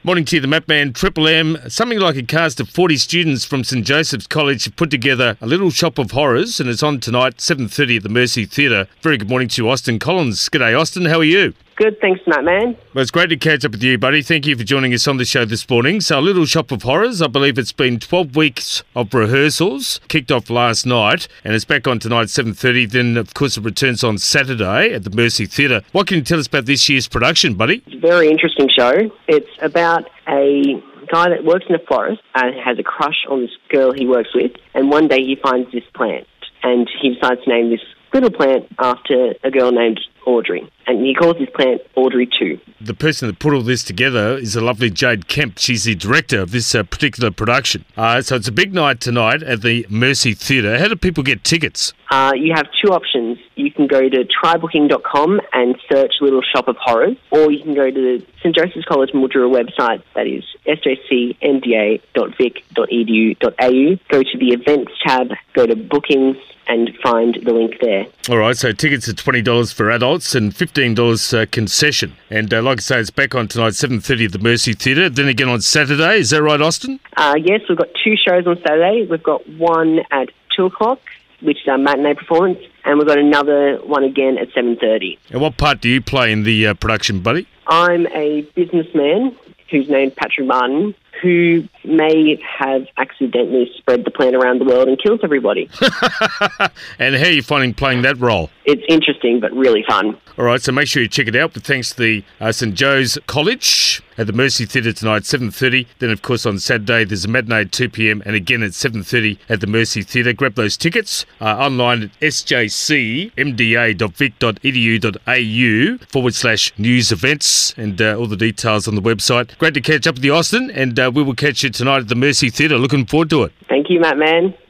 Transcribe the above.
Morning to you, the Map Man, Triple M. Something like a cast of 40 students from St Joseph's College have put together a little shop of horrors, and it's on tonight, 7:30 at the Mercy Theatre. Very good morning to you, Austin Collins. G'day, Austin. How are you? Good, thanks, Matt Man. Well, it's great to catch up with you, buddy. Thank you for joining us on the show this morning. So, a little shop of horrors. I believe it's been 12 weeks of rehearsals, kicked off last night, and it's back on tonight, 7:30. Then, of course, it returns on Saturday at the Mercy Theatre. What can you tell us about this year's production, buddy? It's a very interesting show. It's about a guy that works in a forest and has a crush on this girl he works with, and one day he finds this plant, and he decides to name this little plant after a girl named Audrey, and he calls this plant Audrey 2. The person that put all this together is the lovely Jade Kemp. She's the director of this particular production. So it's a big night tonight at the Mercy Theatre. How do people get tickets? You have two options. You can go to trybooking.com and search Little Shop of Horrors, or you can go to the St Joseph's College Mildura website, that is sjcmda.vic.edu.au. Go to the events tab, go to bookings, and find the link there. All right, so tickets are $20 for adults and $15 concession. And like I say, it's back on tonight, 7:30 at the Mercy Theatre. Then again on Saturday. Is that right, Austin? Yes, we've got two shows on Saturday. We've got one at 2 o'clock, which is our matinee performance, and we've got another one again at 7:30. And what part do you play in the production, buddy? I'm a businessman who's named Patrick Martin, who may have accidentally spread the plant around the world and kills everybody. And how are you finding playing that role? It's interesting, but really fun. All right, so make sure you check it out. But thanks to the St Joe's College at the Mercy Theatre tonight, 7:30. Then, of course, on Saturday, there's a matinee at 2 p.m. and again at 7:30 at the Mercy Theatre. Grab those tickets online at sjcmda.vic.edu.au/news events, and all the details on the website. Great to catch up with you, Austin, and we will catch you tonight at the Mercy Theatre. Looking forward to it. Thank you, Matt Man.